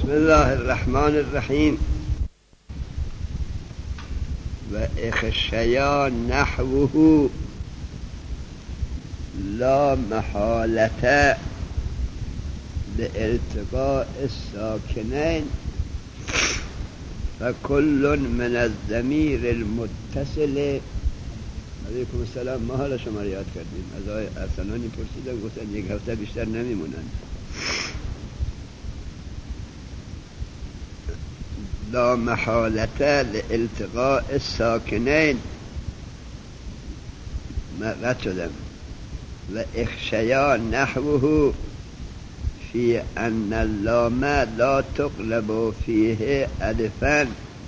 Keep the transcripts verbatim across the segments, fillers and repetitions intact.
بسم الله الرحمن الرحیم. و اخشیا نحوه لا محالة لالتقاء الساکنین فكل من الضمیر المتصل. علیکم السلام. ما حالا شما رو یاد کردیم. از آقای ارسلانی پرسیدم، گفتن یک هفته بیشتر نمیمونن. لا محالة لالتقاء الساکنین مقرد شدم. و اخشیا نحوه فی ان اللام لا تقلب فیه الفا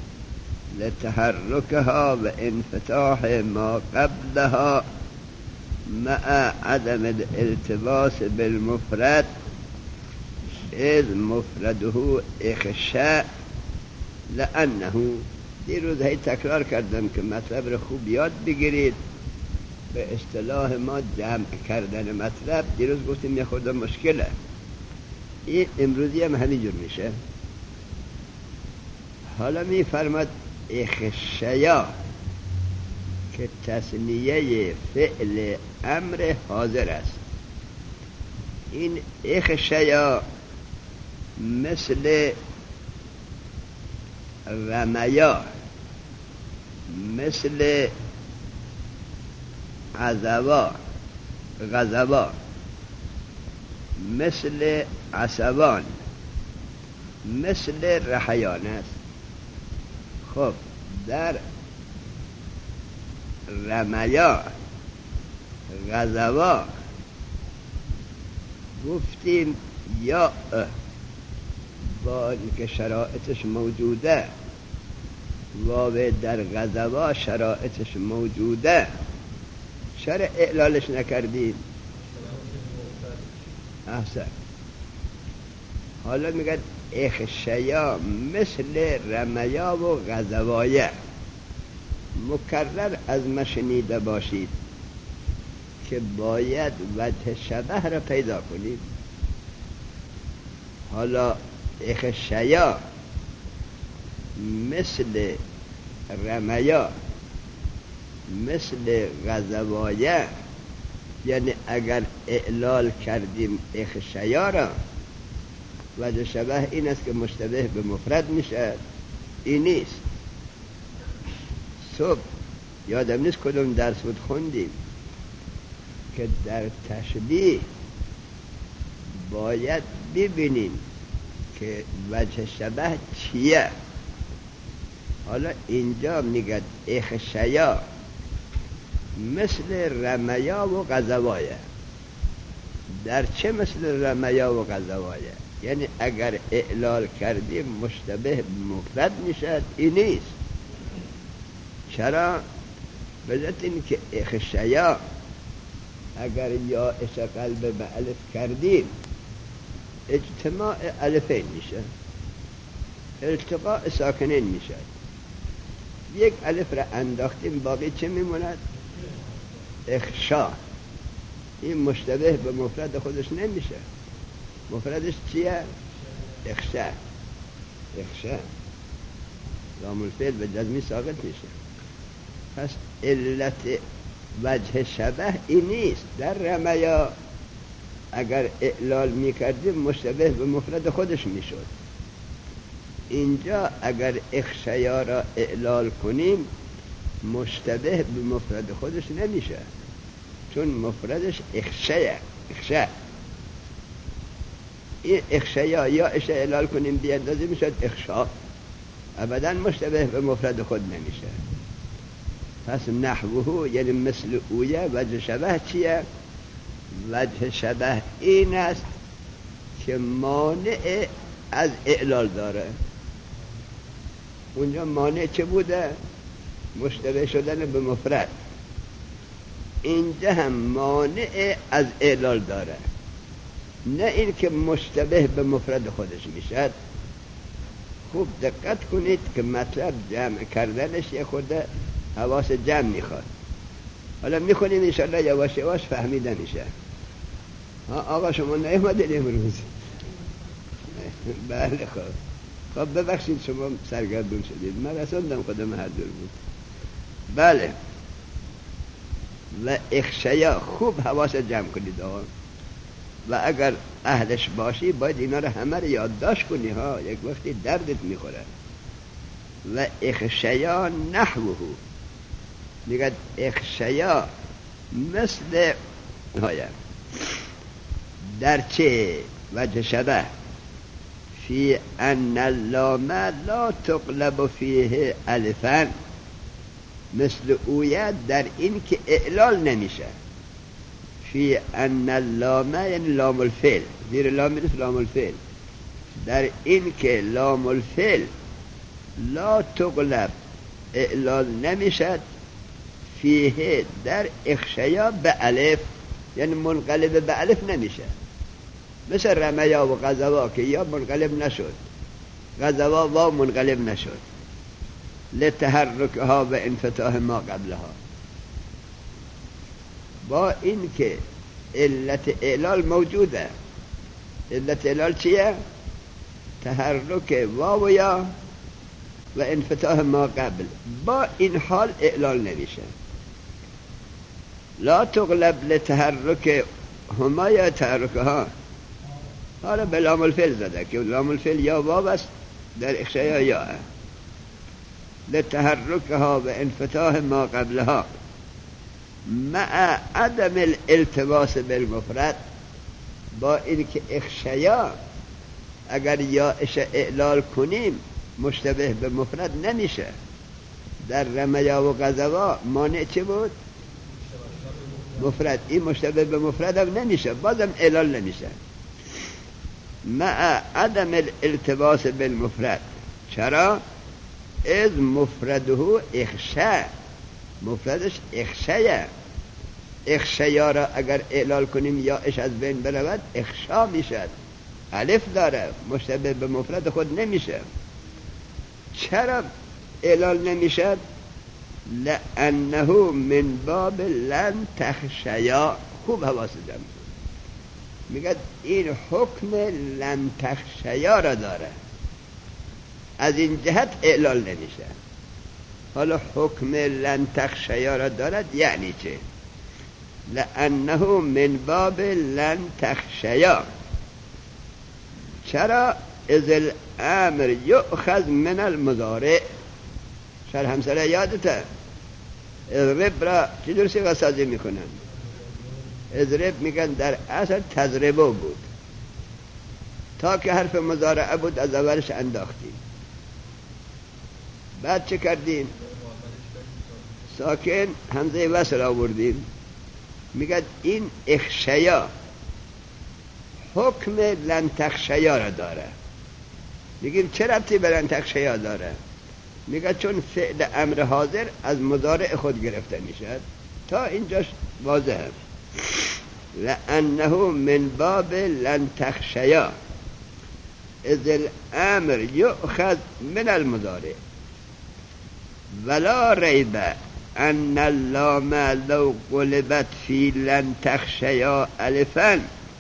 لتحركها و انفتاح ما قبلها مع عدم الالتباس بالمفرد اذ مفرده اخشاء لانه. دیروز هی تکرار کردم که مطلب رو خوب یاد بگیرید. به اصطلاح ما جمع کردن مطلب دیروز گفتیم یه خورده مشکله. این امروزی هم همینجور میشه. حالا میفرماد اخشیا که تثنیه فعل امر حاضر است. این اخشیا مثل رمیا، مثل عذبا غضبا، مثل عصبان، مثل رحیان است. خب در رمیا غضبا گفتیم یا با اینکه شرایطش موجوده، واو در غضبا شرایطش موجوده، چرا اعلالش نکردیم؟ احسن. حالا میگه اخشیا مثل رمیا و غضبایه. مکرر از ما شنیده باشید که باید وجه شبه را پیدا کنید. حالا اخشیا مثل رمیا مثل غضبایه، یعنی اگر اعلال کردیم اخشیا را، وجه شبه این است که مشتبه به مفرد میشه. این نیست. صبح یادم نیست کدوم درس بود خوندیم که در تشبیه باید ببینیم که وجه شبه چیه. حالا اینجا میگه اخشیا مثل رمیا و غضبایه. در چه مثل رمیا و غضبایه؟ یعنی اگر اعلال کردیم مشتبه مفرد میشد. این نیست. چرا؟ بذات این که اخشیا اگر یا اش قلب به الف کردیم اجتماع الفین میشه، التقاء ساکنین میشه. یک الف را انداختیم باقی چه میموند؟ اخشا. این مشتبه به مفرد خودش نمیشه. مفردش چیه؟ اخشا. اخشا لام الفعل به جزمی ساقط میشه. پس علت وجه شبه این نیست. در رمیا اگر اعلال میکردیم مشتبه به مفرد خودش میشد. اینجا اگر اخشیا را اعلال کنیم مشتبه به مفرد خودش نمیشه، چون مفردش اخشیه. اخشا. این اخشیا یا اش اعلال کنیم بیاندازیم میشد اخشا. ابدا مشتبه به مفرد خود نمیشه. پس نحوه یعنی مثل اویه. وجه شبه چیه؟ وجه شبه این است که مانع از اعلال داره. اونجا مانع چه بوده؟ مشتبه شدن به مفرد. اینجا هم مانع از اعلال داره، نه این که مشتبه به مفرد خودش میشد. خوب دقت کنید که مطلب جمع کردنش یه خورده حواس جمع میخواد. حالا میخونیم انشالله یواش یواش فهمیده میشه. آقا شما نیومدید امروز؟ بله خب خب ببخشید شما سرگردون شدید، من رسوندم خودم هر جور بود. بله و اخشیا خوب حواس جمع کنید آقا، و اگر اهلش باشی باید اینا رو همه رو یادداشت کنی ها، یک وقتی دردت میخوره. و اخشیا نحوه، میگه اخشیا مثل هایا در چه وجه شبه فی ان اللام لا تقلب فیه الفا، مثل اوید در این که اعلال نمیشه. فی ان اللام یعنی لام الفعل، زیر لام میرس لام الفعل، در این که لام الفعل لا تقلب اعلال نمیشد فیه در اخشیا به الف، یعنی منقلب به الف نمیشه. مثل رمیا و غزوا که یا منقلب نشد، غزوا و منقلب نشد لتحرکها و انفتاح ما قبلها. با این که علت اعلال موجوده. علت اعلال چیه؟ تحرک واو یا و انفتاح ما قبل. با این حال اعلال نمیشه. لا تغلب لتحرک هما یا تحرکها، حالا به لام الفعل زده که لام الفعل یا واو است در اخشیا یا لتحرکها و انفتاح ما قبلها مع عدم الالتباس بالمفرد. با این که اخشیا اگر یا اش اعلال کنیم مشتبه به مفرد نمیشه. در رمیا و غزوا مانع چه بود؟ مفرد. این مشتبه به مفرد هم نمیشه، بازم اعلال نمیشه. مع عدم الالتباس بالمفرد. چرا؟ از مفرده اخشا، مفردش اخشایه. اخشیا را اگر اعلال کنیم یا اش از بین برود اخشا میشد، الف داره، مشتبه به مفرد خود نمیشه. چرا اعلال نمیشد؟ لانه من باب لن تخشیا. خوب حواس جمع میگه این حکم لن تخشیا را داره، از این جهت اعلال نمیشه. حالا حکم لن تخشیا را دارد یعنی چه؟ لانه من باب لن تخشیا. چرا؟ از الامر یؤخذ من المضارع. شرح همسره یادته اضرب را چی درستی وسازی میکنن؟ اضرب میگن در اصل تضربه بود، تا که حرف مضارعه بود از اولش انداختیم. بعد چه کردیم؟ ساکن همزه وصل آوردیم. میگن این اخشیا حکم لن تخشیا را داره. میگیم چه ربطی به لن تخشیا داره؟ میگه چون فعل امر حاضر از مضارع خود گرفته میشد. تا اینجاش واضحه. لانه من باب لن تخشیا از الامر یؤخذ من المضارع ولا ریب ان اللام لو قلبت فی لن تخشیا الفا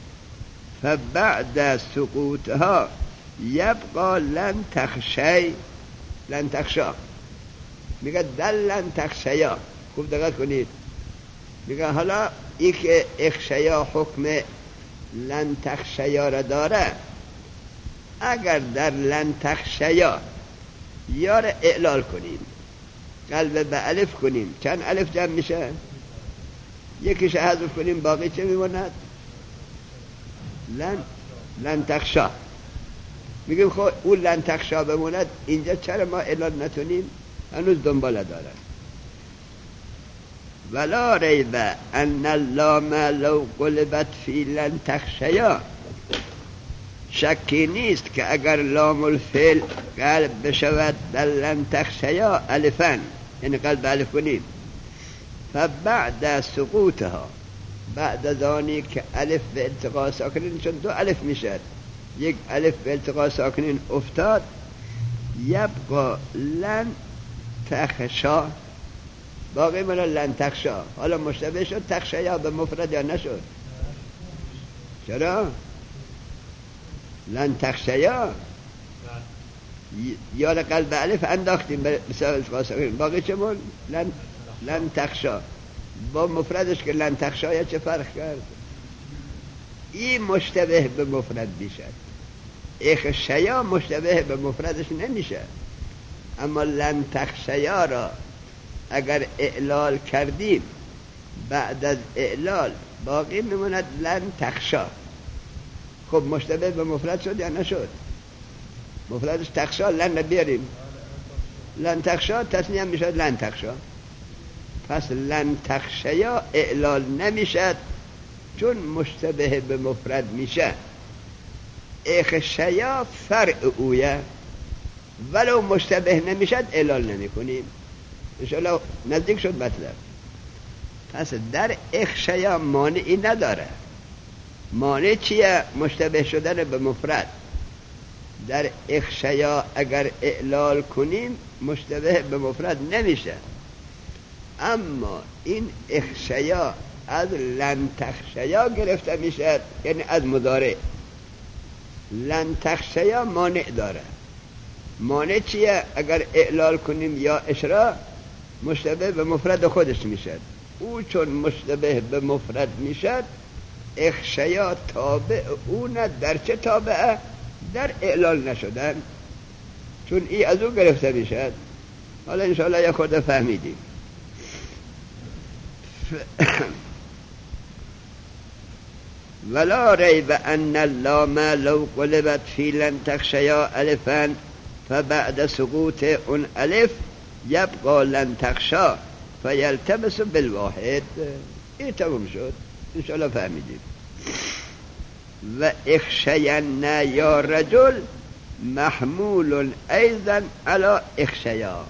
فبعد سقوطها یبقى لن تخشی لن تخشا. میگه در لن تخشیا. خوب دقت کنید. میگه حالا ای که اخشیا حکم لن تخشیا را داره، اگر در لن تخشیا یا را اعلال کنیم، قلب به الف کنیم، چند الف جمع میشه؟ یکیش حذف کنیم باقی چه میموند؟ لن لن تخشا. میگیم خب اون لن تخشا بموند، اینجا چرا ما اعلال نتونیم؟ هنوز دنبال داره. ولا ریب ان اللام لو قلبت فی لن تخشیا. شکی نیست که اگر لام الفعل قلب بشود در لن تخشیا الفا، یعنی قلب الف کنیم، فبعد سقوطها، بعد از آنی که الف به التقاء ساکنین، چون دو الف میشد، یک الف به التقاء ساکنین افتاد، یبقى لن تخشا، باقی من لن تخشا. حالا مشتبه شد تخشیا به مفرد یا نشد؟ چرا؟ لن تخشیا یا قلب الف انداختیم بسیار قاسم باقی چمون لن لن تخشا با مفردش که لن تخشا چه فرق کرد؟ این مشتبه به مفرد میشه. اخشیا مشتبه به مفردش نمیشه، اما لن تخشیا را اگر اعلال کردیم بعد از اعلال باقی میموند لن تخشا. خب مشتبه به مفرد شد یا نشد؟ مفردش تخشا لن بیاریم لن تخشا تصنیه میشد لن تخشا. پس لن تخشیا اعلال نمیشد چون مشتبه به مفرد میشه. اخشیا فرع اویه ولو مشتبه نمیشد اعلال نمی کنیم. انشاءالله نزدیک شد مطلب. پس در اخشیا مانعی نداره. مانع چیه؟ مشتبه شدن به مفرد. در اخشیا اگر اعلال کنیم مشتبه به مفرد نمیشه، اما این اخشیا از لن تخشیا گرفته میشه، یعنی از مضارع. لن تخشیا مانع داره. مانع چیه؟ اگر اعلال کنیم یا اشرا مشتبه به مفرد خودش میشه. او چون مشتبه به مفرد میشه اخشیا تابع او نه. در چه تابعه؟ در اعلال نشدن، چون ای از او گرفته میشه. حالا انشاءالله یک خورده فهمیدیم. ولا ریب ان اللام لو قلبت فی لن تخشیا الفا فبعد سقوط اون الف یبقى لن تخشا فیلتبس بالواحد. این تمام شد. انشاءالله فهمیدیم. و اخشین یا رجل محمول ایضا علی اخشیا.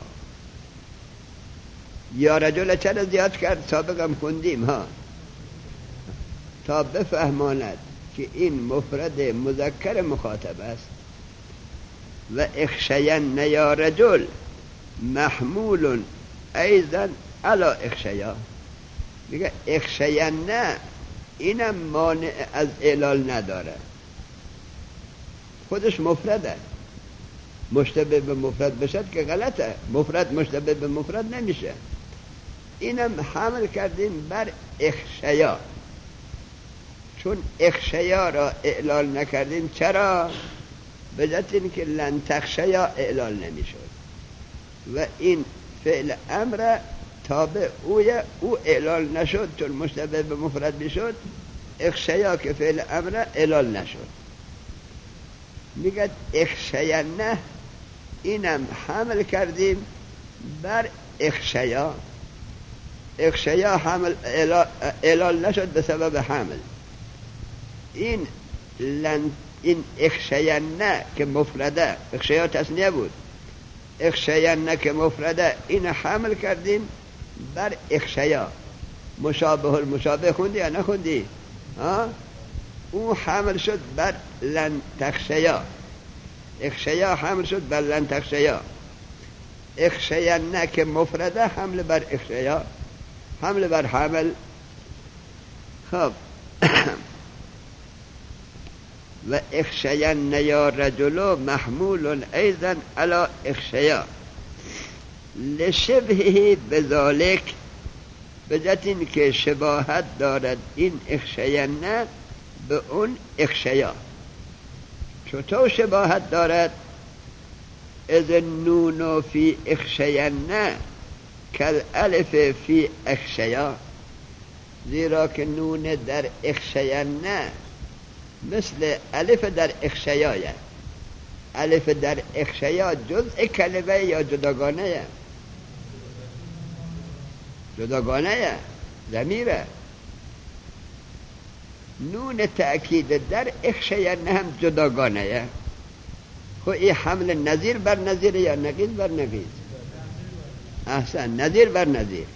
یا رجل چرا زیاد کرد؟ سابقا خوندیم ها تا بفهماند که این مفرد مذکر مخاطب است. و اخشین یا رجل محمول ایضا علی اخشیا. میگه اخشین نه اینم مانع از اعلال نداره، خودش مفرده. مشتبه به مفرد بشد که غلطه. مفرد مشتبه به مفرد نمیشه. اینم حمل کردیم بر اخشیا، چون اخشیا را اعلال نکردیم. چرا؟ به جهت اینکه لن تخشیا اعلال نمیشد و این فعل امر تابع اوی او اعلال نشد چون مشتبه به مفرد میشد. اخشیا که فعل امر اعلال نشد. میگه اخشینه اینم حمل کردیم بر اخشیا. اخشیا حمل اعلال نشد به سبب حمل. این لن این اخشینه که مفرده، اخشیا تصنیه بود، اخشینه که مفرده، این حمل کردیم بر اخشیا. مشابه المشابه خوندی یا نخوندی؟ ها؟ او حمل شد بر لن تخشیا. اخشیا حمل شد بر لن تخشیا. اخشینه که مفرده حمل بر اخشیا، حمل بر حمل. خب و اخشین یا رجل محمول ایضا علی اخشیا لشبهه بذالک، به جهت این که شباهت دارد این اخشینه به اون اخشیا. چطور شباهت دارد؟ اذ نون فی اخشینه کل الف فی اخشیا. زیرا که نون در اخشینه مثل الف در اخشیایه. الف در اخشیا جزء کلمه یا جداگانه؟ جداگانه ضمیره. نون تأکید در اخشینه هم جداگانه. خب این حمل نظیر بر نظیر یا نقیض بر نقیض؟ احسن، نظیر بر نظیر.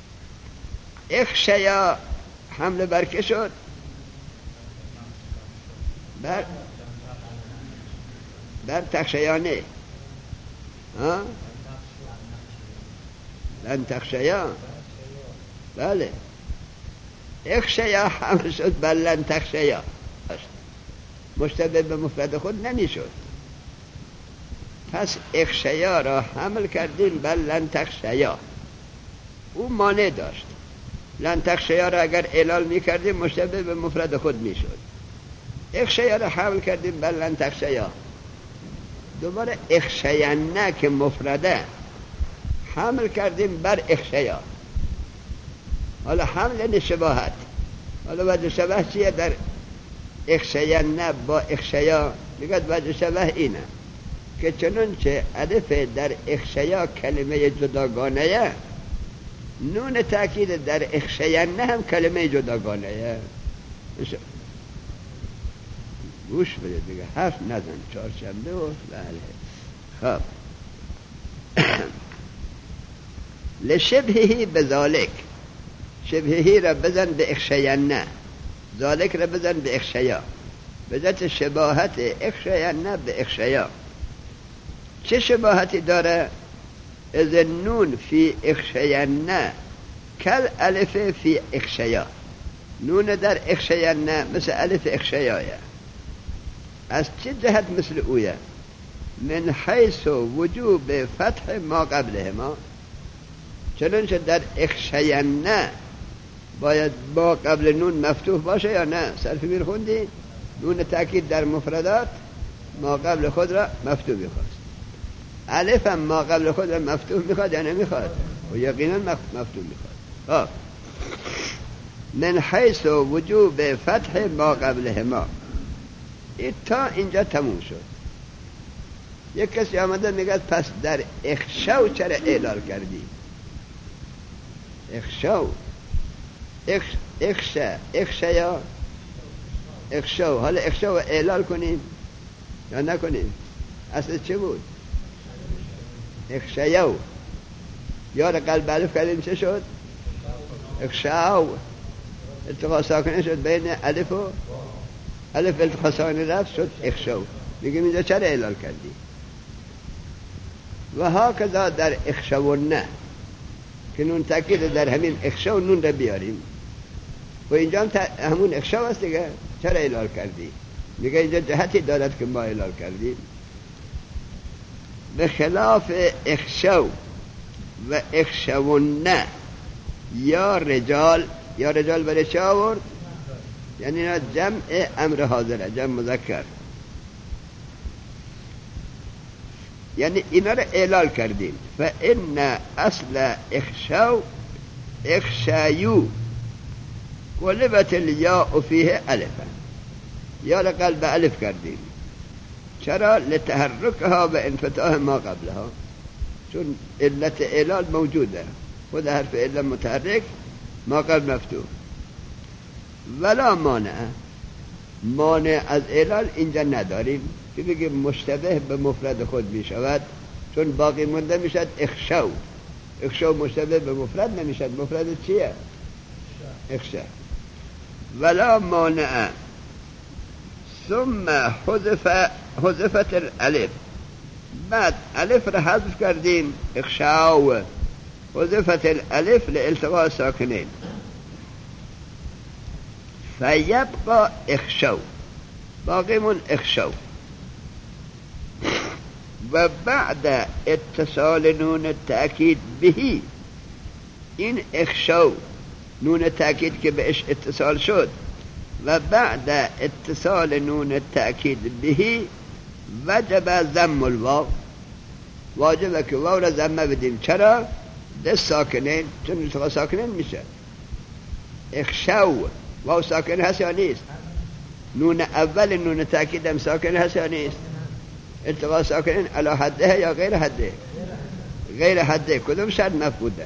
اخشیا حمل بر که شد؟ بر بر تخشیانه. ها؟ لن تخشیا. بله، اخشیا حمل شد بر لن تخشیا. مشتبه به مفرد خود نمیشد. پس اخشیا را حمل کردیم بر لن تخشیا، او مانع داشت. لن تخشیا را اگر اعلال میکردیم مشتبه به مفرد خود میشد. اخشیا را حمل کردیم بر لن تخشیا، دوباره اخشینه که مفرده حمل کردیم بر اخشیا. حالا حمل یعنی شباهت. حالا وجه شبه چیه در اخشینه با اخشیا؟ میگه وجه شبه اینه که چنانچه الف در اخشیا کلمه جداگانه، نون تأکید در اخشینه هم کلمه جداگانه. گوش بده دیگه، حرف نزن، چهارشنبه و بله. خب لشبهی بذالک، شبهی را بزن به اخشینه، ذالک را بزن به اخشیا، به ذات شباهت اخشینه به اخشیا. چه شباهتی داره؟ از نون فی اخشینه کل الف فی اخشیا، نون در اخشینه مثل الف اخشیایه. از چه جهت مثل اویه؟ من حیث وجوب فتح ما قبله ما، چنانچه در اخشینه باید با قبل نون مفتوح باشه یا نه؟ صرف میر خوندی؟ نون تأکید در مفردات ما قبل خود را مفتوح میخواست. الف هم ما قبل خود را مفتوح میخواد یا نمیخواد؟ و یقینا مفتوح میخواد. خب من حیث وجوب فتح ما قبله ما، این تا اینجا تموم شد. یک کسی آمده میگه پس در اخشو چرا اعلال کردی؟ اخشو اخ اخشا اخشیا اخشو، حالا اخشو اعلال کنیم یا نکنیم؟ اصل چه بود؟ اخشیو. یاد قلب الف کردیم چه شد؟ اخشاو. التقاء ساکنه شد بین الف و الف، التقاء ساکنه رفت شد اخشو. میگیم اینجا چرا اعلال کردی؟ و ها کذا در اخشو نه که نون تأکید در همین اخشو نون را بیاریم و اینجا هم همون اخشو هست دیگه، چرا اعلال کردی؟ میگه اینجا جهتی دارد که ما اعلال کردیم. به خلاف اخشو و اخشونه یا رجال، یا رجال برای چه آورد؟ یعنی اینا جمع امر حاضره، جمع مذکر، یعنی اینا رو اعلال کردیم. فإن اصل اخشو اخشایو قلبت الیاء فیه الفا، یا را قلب الف کردیم. چرا؟ لتحرکها و انفتاح ما قبلها، چون علت اعلال موجوده، خود حرف علت متحرک ما قبل مفتوح. ولا مانع، مانع از اعلال اینجا نداریم که بگیم مشتبه به مفرد خود می شود، چون باقی مونده می شد اخشو. اخشو مشتبه به مفرد نمی شد. مفرد چیه؟ اخشا. ولا مانع. ثم حذف حذفت الالف، بعد الف را حذف کردیم، اخشاو. حذفت الالف لالتقاء ساکنین، فیبقى اخشو، باقیمون اخشو. و بعد اتصال نون التأکید بهی، این اخشو نون تأکید که بهش اتصال شد، و بعد اتصال نون التأکید بهی وجب ضم الواو، واجبه که واو را ضمه بدیم. چرا؟ دست ساکنین، چون التقاء ساکنین میشه. اخشو واو ساکن هست یا نیست؟ نون اول نون تأکید هم ساکن هست یا نیست؟ التقاء ساکنین علی حده یا غیر حده؟ غیر حده. کدوم شرط مفقوده؟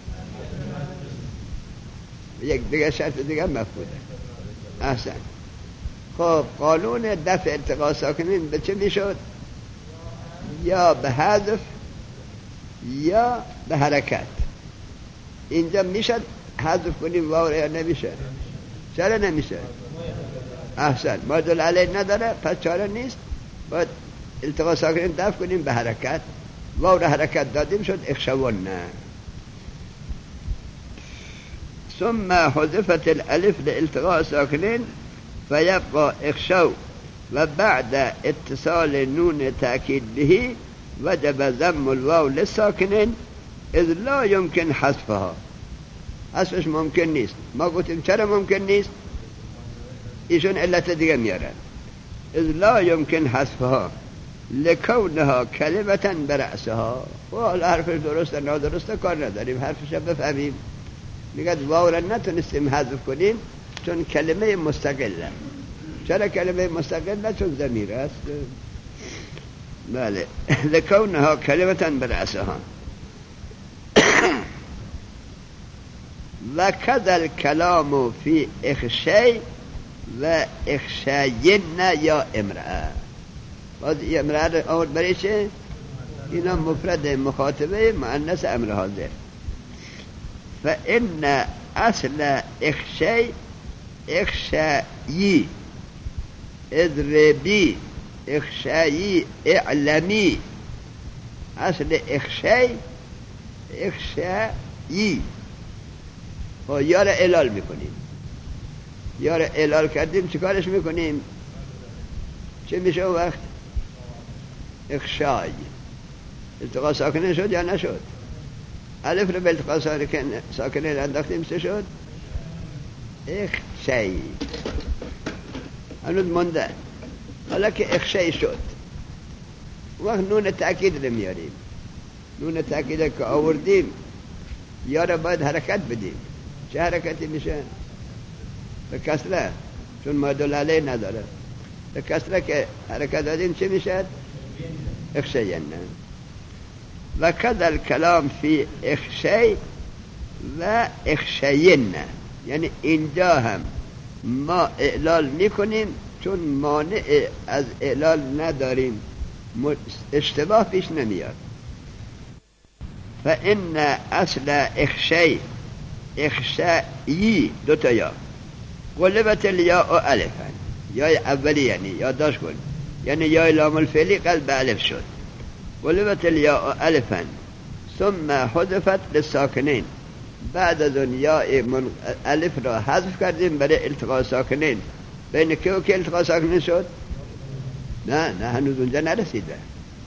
یک دیگه شرط دیگه مفقوده. احسن. خب قانون دفع التقاء ساکنین به چه میشد؟ یا به حذف یا به حرکت. اینجا میشد حذف کنیم واو یا نمیشه؟ چرا نمیشه؟ احسن. مدل علی نداره، پس چاره نیست، باید التقاء ساکنین دفع کنیم به حرکت. واو را حرکت دادیم شد اخشوان. نه. ثم حذفت الالف لالتقاء ساکنین فیبقى اخشو و بعد اتصال نون تأکید به وجب ضم الواو للساکنین اذ لا يمكن حذفها. حذفش ممکن نیست. ما گفتیم چرا ممکن نیست؟ ایشون علت دیگه میارن. اذ لا يمكن حذفها لکونها کلمة برأسها. و حرف درست نادرست کار نداریم، حرفش بفهمیم. میگه واو را نتونستیم حذف کنیم چون کلمه مستقله. چرا کلمه مستقله؟ چون ضمیر است. بله. لکونها کلمة برأسها. و کذا الکلام فی اخشی و اخشین یا امرأه. باز امرأه آورد برای چه؟ اینا مفرد مخاطبه مؤنث امر حاضر. فإن اصل اخشی اخشایی اضربی اخشایی اعلمی. اصل اخشی اخشایی. و یار علال میکنیم. یار علال کردیم چیکارش میکنیم؟ چه میشه وقت؟ اخشای. التقاء ساکنه شد یا نشد؟ الف رو به التقاء ساکنه انداختیم چه شد؟ اخشای. هنوز مونده. حالا که اخشای شد وقت نون تأکید رو میاریم. نون تأکید که آوردیم یارا باید حرکت بدیم. چه حرکتی میشه؟ به کسره، چون مدل علیه نداره. به کسره که حرکت دادیم چه میشه؟ اخشین. و کذا الکلام فی اخشی و اخشین. یعنی اینجا هم ما اعلال میکنیم چون مانع از اعلال نداریم، اشتباه پیش نمیاد. فإن اصل اخشی اخشایی دوتا یا قلبت الیا و الفن. یای اولی یعنی یادداشت کن، یعنی یای لام الفعلی قلب الف شد. قلبت الیا و الفن ثم حذفت للساکنین. بعد از اون یا من الف را حذف کردیم برای التقاء ساکنین. بین که و که التقاء ساکنین شد؟ نه نه هنوز اونجا نرسیده.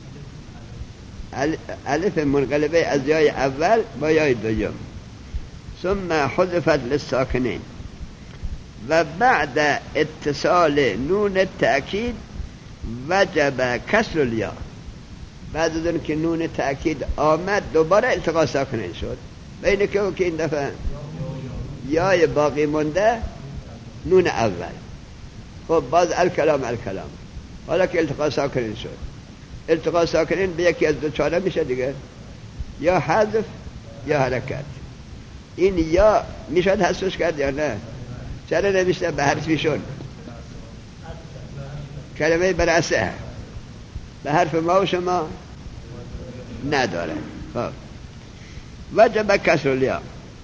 الف منقلبه از یای اول با یای دوم. ثم حذفت للساکنین. و بعد اتصال نون تأکید وجب کسر الیا. بعد از اون که نون تأکید آمد دوباره التقاء ساکنین شد. بین که و که این دفعه یای باقی مونده نون اول. خب باز الکلام الکلام. حالا که التقاء ساکنین شد، التقاء ساکنین به یکی از دو چاره میشه دیگه، یا حذف یا حرکت. این یا میشد حذفش کرد یا نه؟ چرا نمیشه به حرفیشون؟ کلمه برأسه به حرف ما و شما نداره. خب وجب کسر الیا.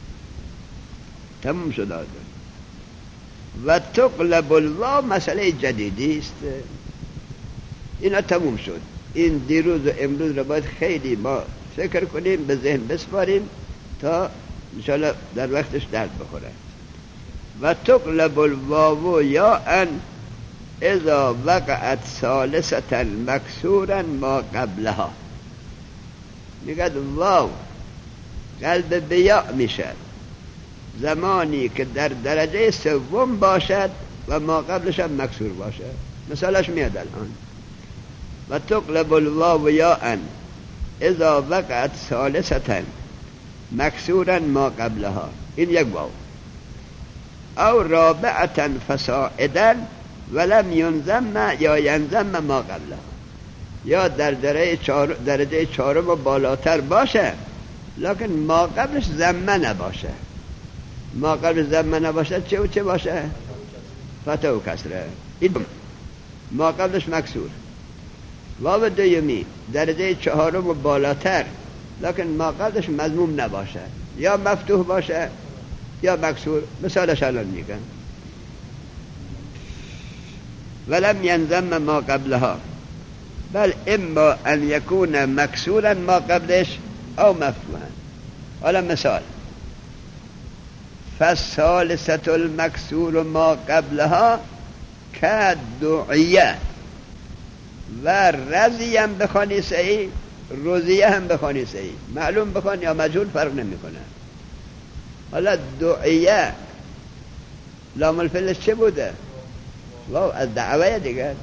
تموم شد. آده و تقلب الواو مسئله جدیدی است. اینا تموم شد. این دیروز و امروز رو باید خیلی ما فکر کنیم، به ذهن بسپاریم تا انشاءالله در وقتش درد بخوره. و تقلب الواو یا ان اذا وقعت ثالثتا مکسورا ما قبلها. میگه واو قلب به یا میشه زمانی که در درجه سوم باشد و ما قبلش هم مکسور باشه. مثالش میاد الان. و تقلب الواو یا ان اذا وقعت ثالثتا مکسورا ما قبلها. این یک واو. او رابعتا فصاعدا ولم ینضم یا ینضم ما قبلها. یا در درجه چهار درجه چهارم و بالاتر باشه لکن ما قبلش ضمه نباشه. ما قبلش ضمه نباشه چه و چه باشه؟ فتح و کسره. این ما قبلش مکسور. واو دومی درجه چهارم و بالاتر لکن ما قبلش مضموم نباشه، یا مفتوح باشه یا مکسور. مثالش الان میگن. ولم ینضم ما قبلها بل اما ان یکون مکسورا ما قبلش او مفتوحا. حالا مثال فالثالثة المکسور ما قبلها که دعیه و رضی هم بخوانی صحیح، رضیه هم بخوانی صحیح، معلوم بخوان یا مجهول فرق نمی کنه. حالا دعیه لام الفعلش چه بوده؟ واو از دعوه دیگر.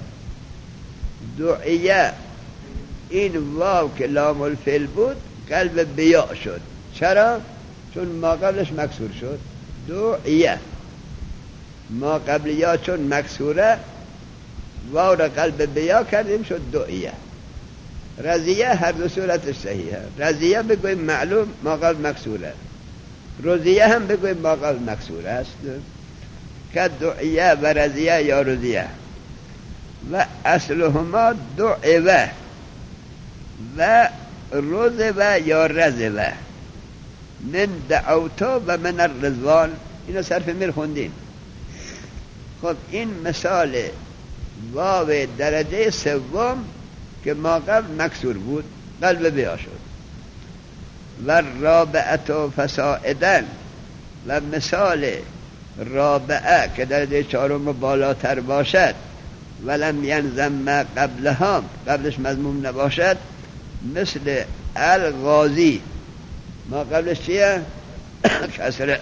دعیه این واو که لام الفعل بود قلب بیا شد. چرا؟ چون ما قبلش مکسور شد. دعیه ما قبل یا چون مکسوره واو را قلب بیا کردیم شد دعیه. رضیه هر دو صورتش صحیحه. رضیه بگویم معلوم ما قبل مکسوره، رضیه هم بگویم ما قبل مکسوره است. که دعیه و رضیه یا رضیه و اصلهما دعوه و رضوه یا رضوه من دعوتو و من الرضوان. اینو صرف میر خوندین. خب این مثال واو درجه سوم که ما قبل مکسور بود قلب بیا شد. و رابعه فسائدن و مثال رابعه که درجه چهارم بالاتر باشد ولم ینزم ما قبلها قبلش مضموم نباشد، مثل الغازی ما قبلش چیه؟ کسره.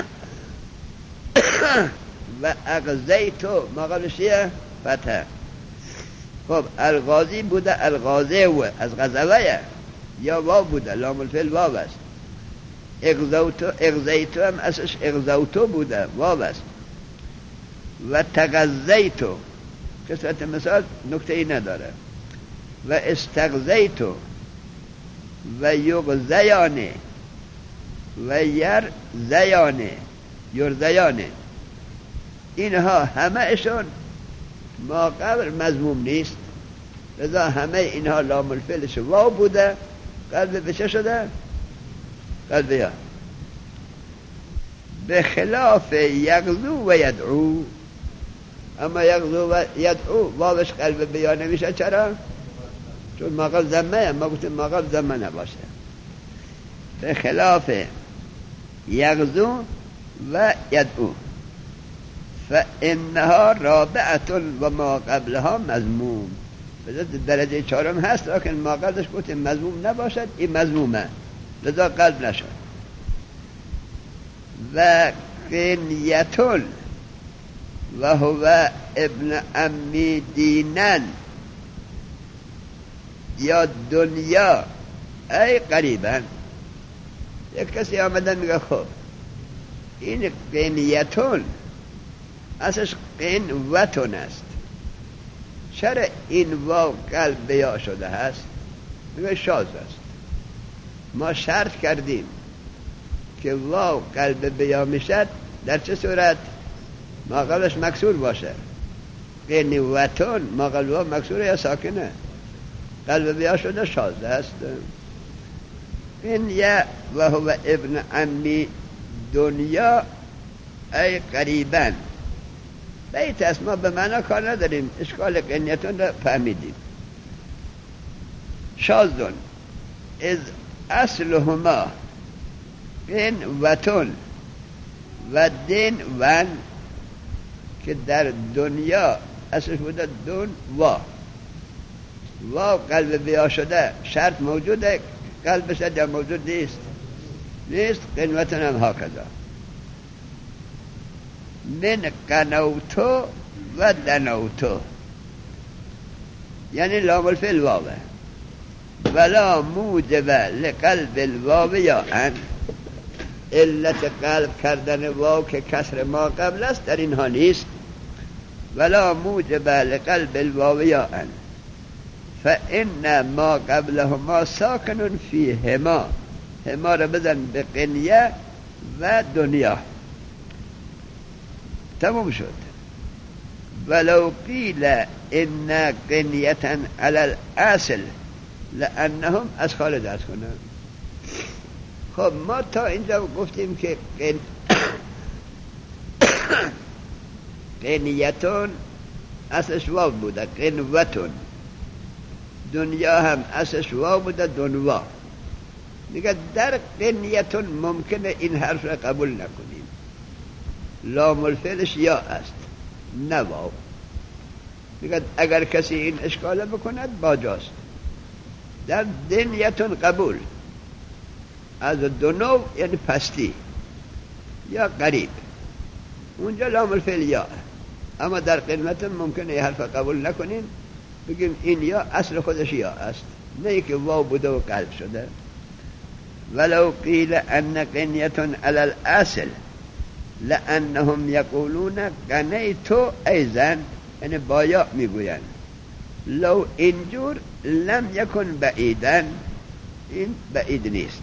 و اغزیتو ما قبلش چیه؟ فتح. خب الغازی بوده الغازه و از غزوه یا واو بوده لام الفعل واو است. اغزوتو اغزیتو هم اساس اغزوتو بوده واو است. و تغزیتو کسرت مثال نکته ای نداره. و استغزیتو و یغزیانه و یرزیانه یرزیانه اینها همه اشون ما قبل مضموم نیست، لذا همه اینها لام الفعلش واو بوده قلب به چه شده؟ قلب یا. به خلاف یغزو و یدعو، اما یغزو و یدعو واوش قلب بیا نمیشه. چرا؟ چون ما قبل ضمه، ما گفتیم ما قبل ضمه نباشه. به خلاف یغزو و یدعو فانها رابعه و ما قبلها مضموم. بذات درجه چهارم هست لیکن ما قبلش گفتیم مضموم نباشد، این مضمومه لذا قلب نشد. و قنیتون و هو ابن امی دینن یا دنیا ای قریبا. یک کسی آمدن میگه خب این قنیتون اصلش قنوتون است، چرا این واو قلب بیا شده هست؟ میگه شاذ است. ما شرط کردیم که واو قلب بیا میشد در چه صورت؟ ما قبلش مکسور باشه. قنوتون ما قبل واو مکسوره یا ساکنه؟ قلب بیا شده شاذ است. قنیه و هو ابن امی دنیا ای قریبا. بیت است، ما به معنا کار نداریم، اشکال قنیتون را فهمیدیم. شاذون از اصلهما قنوتون و دین ون که در دنیا اصلش بوده دون وا وا قلب بیا شده شرط موجوده قلب شد یا موجود نیست؟ نیست. قنوتون هم ها کذا. من قنوتو و دنوتو یعنی لام الفعل واوه ولا موجب لقلب الواو یا ان. علت قلب کردن واو که کسر ما قبل است در اینها نیست. ولا موجب لقلب الواو یا ان فإن ما قبلهما ساکن فیهما. هما را بزن به قنیه و دنیا. تمام شد. ولو قیل ان قنیتا علی الاصل لانهم از خالد از کنن. خب ما تا اینجا گفتیم که قن... قنیتون اصلش واو بوده قنوتون، دنیا هم اصلش واو بوده دنوا. میگه در قنیتون ممکنه این حرف را قبول نکنیم، لام الفعلش یا است نه واو. میگه اگر کسی این اشکال بکند باجاست. در دنیتون قبول از دو نوع، یعنی پستی یا قریب، اونجا لام الفعل یا، اما در قلمت ممکنه یه حرف قبول نکنین بگیم این یا اصل خودش یا است، نه ای که واو بوده و قلب شده. ولو قیل ان قنیتون علی الاصل لانهم یقولون قنیتو ایزن، یعنی با یا میگوین لو اینجور لم یکن بعیدن، این بعید نیست.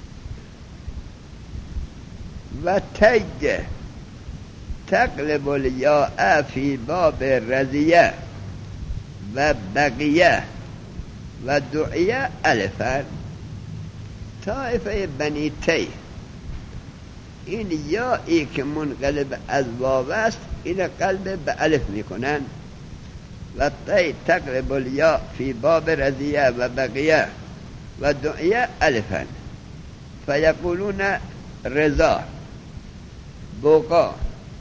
و تج تقلب الیاء فی باب رضیه و بقیه و دعیه الفا. طائفه بنی تی این یایی که منقلب از واو است این قلب به الف میکنن. و تی تقلب الیاء فی باب رضیه و بقیه و دعیه الفا فیقولون رضا، بقا،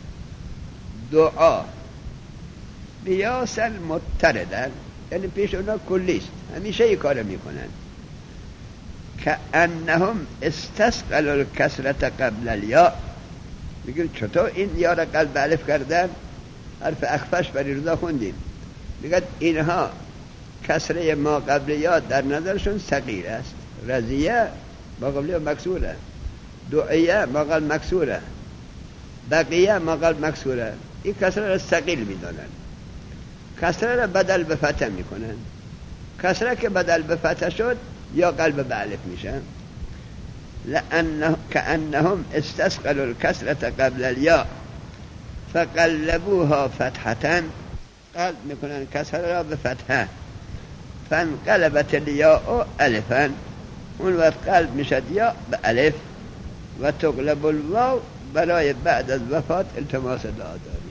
دعا، قیاسا مضطردن، یعنی پیش اونا کلیست، همیشه ای کار میکنن. که انهم استثقلوا الکسرت قبل الیا، میگن چطور این یا را قلب الف کردن؟ حرف اخفش بری رضا خوندیم، میگن اینها کسره ما قبل یا در نظرشون صغیر است. رضیه ما قبل یا مکسوره، دعیه ما قبل مکسوره، بقیه ما قبل مکسوره. این کسره را ثقیل میدانن، کسره را بدل به فتح میکنن. کسره که بدل به فتح شد یا قلب به الف میشن. لانه کانهم استثقلوا الکسرة قبل الیا فقلبوها فتحة، قلب میکنن کسره را به فتحه، فانقلبت الیا الفا، اون وقت قلب میشد یا به الف. و تقلب الواو برای بعد از وفات التماس دعا داری.